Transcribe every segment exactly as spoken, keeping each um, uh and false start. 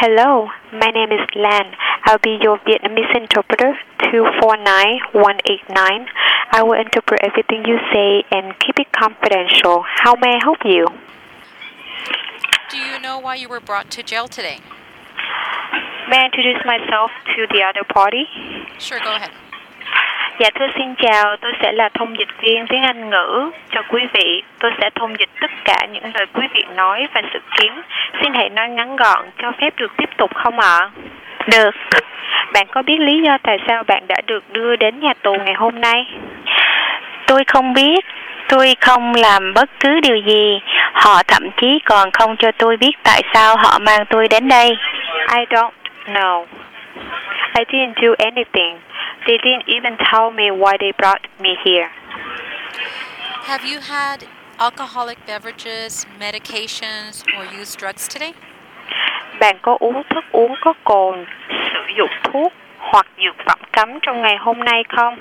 Hello, my name is Lan. I'll be your Vietnamese interpreter, two four nine one eight nine. I will interpret everything you say and keep it confidential. How may I help you? Do you know why you were brought to jail today? May I introduce myself to the other party? Sure, go ahead. Dạ thưa xin chào, tôi sẽ là thông dịch viên tiếng Anh ngữ cho quý vị. Tôi sẽ thông dịch tất cả những lời quý vị nói và dự kiến. Xin hãy nói ngắn gọn, cho phép được tiếp tục không ạ? Được. Bạn có biết lý do tại sao bạn đã được đưa đến nhà tù ngày hôm nay? Tôi không biết. Tôi không làm bất cứ điều gì. Họ thậm chí còn không cho tôi biết tại sao họ mang tôi đến đây. I don't know. I didn't do anything. They didn't even tell me why they brought me here. Have you had alcoholic beverages, medications, or used drugs today? Bạn có uống thức uống có cồn, sử dụng thuốc hoặc dược phẩm cấm trong ngày hôm nay không?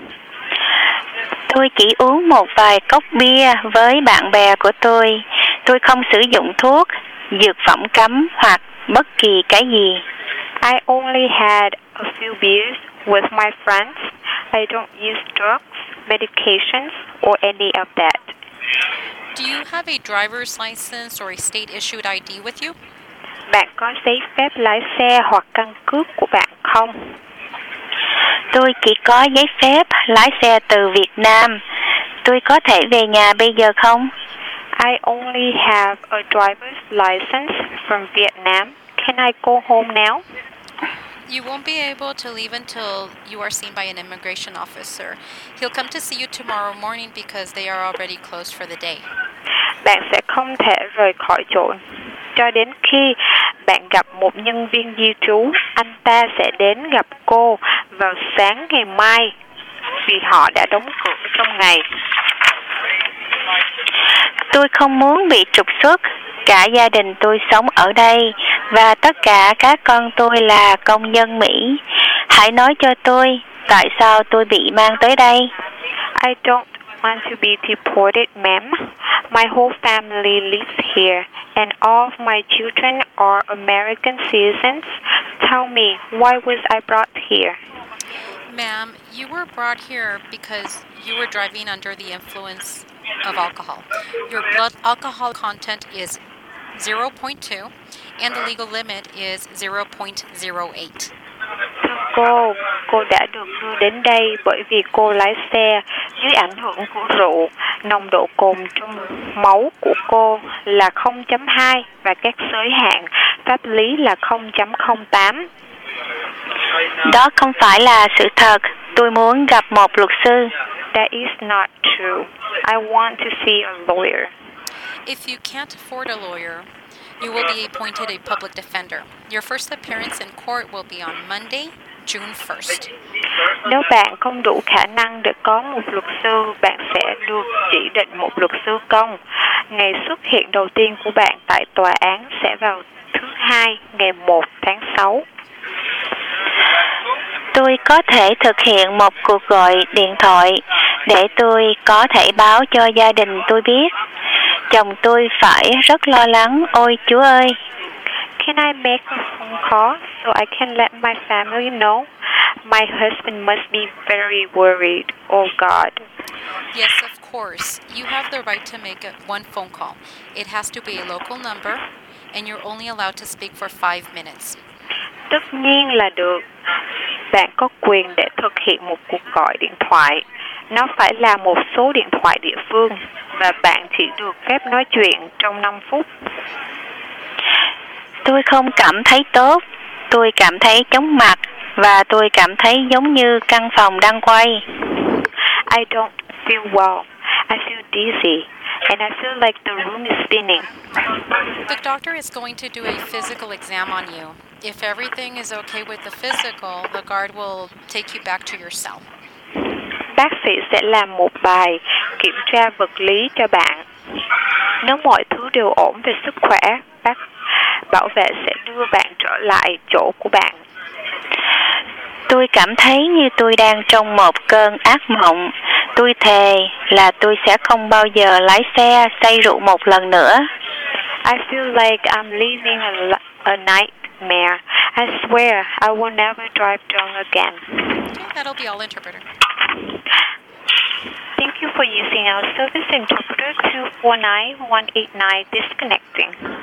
Tôi chỉ uống một vài cốc bia với bạn bè của tôi. Tôi không sử dụng thuốc, dược phẩm cấm hoặc bất kỳ cái gì. I only had a few beers with my friends. I don't use drugs, medications, or any of that. Do you have a driver's license or a state-issued I D with you? Bạn có giấy phép lái xe hoặc căn cước của bạn không? Tôi chỉ có giấy phép lái xe từ Việt Nam. Tôi có thể về nhà bây giờ không? I only have a driver's license from Vietnam. Can I go home now? You won't be able to leave until you are seen by an immigration officer. He'll come to see you tomorrow morning because they are already closed for the day. Bạn sẽ không thể rời khỏi chỗ cho đến khi bạn gặp một nhân viên di trú. Anh ta sẽ đến gặp cô vào sáng ngày mai vì họ đã đóng cửa trong ngày. Tôi không muốn bị trục xuất. Cả gia đình tôi sống ở đây và tất cả các con tôi là công dân Mỹ. Hãy nói cho tôi tại sao tôi bị mang tới đây. I don't want to be deported, ma'am. My whole family lives here and all of my children are American citizens. Tell me, why was I brought here? Ma'am, you were brought here because you were driving under the influence of alcohol. Your blood alcohol content is zero point two and the legal limit is zero point zero eight. Thưa cô, cô đã được đưa đến đây bởi vì cô lái xe dưới ảnh hưởng của rượu. Nồng độ cồn trong máu của cô là không chấm hai và các giới hạn pháp lý là không chấm không tám. Đó không phải là sự thật. Tôi muốn gặp một luật sư. That is not true. I want to see a lawyer. If you can't afford a lawyer, you will be appointed a public defender. Your first appearance in court will be on Monday, June first. Nếu bạn không đủ khả năng để có một luật sư, bạn sẽ được chỉ định một luật sư công. Ngày xuất hiện đầu tiên của bạn tại tòa án sẽ vào thứ hai, ngày một tháng sáu. Tôi có thể thực hiện một cuộc gọi điện thoại để tôi có thể báo cho gia đình tôi biết. Chồng tôi phải rất lo lắng, ôi Chúa ơi. Can I make a phone call so I can let my family know? My husband must be very worried, oh God. Yes, of course. You have the right to make a, one phone call. It has to be a local number and you're only allowed to speak for five minutes. Tất nhiên là được. Bạn có quyền để thực hiện một cuộc gọi điện thoại. Nó phải là một số điện thoại địa phương và bạn chỉ được phép nói chuyện trong năm phút. Tôi không cảm thấy tốt. Tôi cảm thấy chóng mặt và tôi cảm thấy giống như căn phòng đang quay. I don't feel well. I feel dizzy and I feel like the room is spinning. The doctor is going to do a physical exam on you. If everything is okay with the physical, the guard will take you back to your cell. Bác sĩ sẽ làm một bài kiểm tra vật lý cho bạn. Nếu mọi thứ đều ổn về sức khỏe, bác bảo vệ sẽ đưa bạn trở lại chỗ của bạn. Tôi cảm thấy như tôi đang trong một cơn ác mộng. Tôi thề là tôi sẽ không bao giờ lái xe say rượu một lần nữa. I feel like I'm living a, a nightmare I swear I will never drive drunk again. Okay, that'll be all interpreter. Thank you for using our service interpreter two four nine one eight nine disconnecting.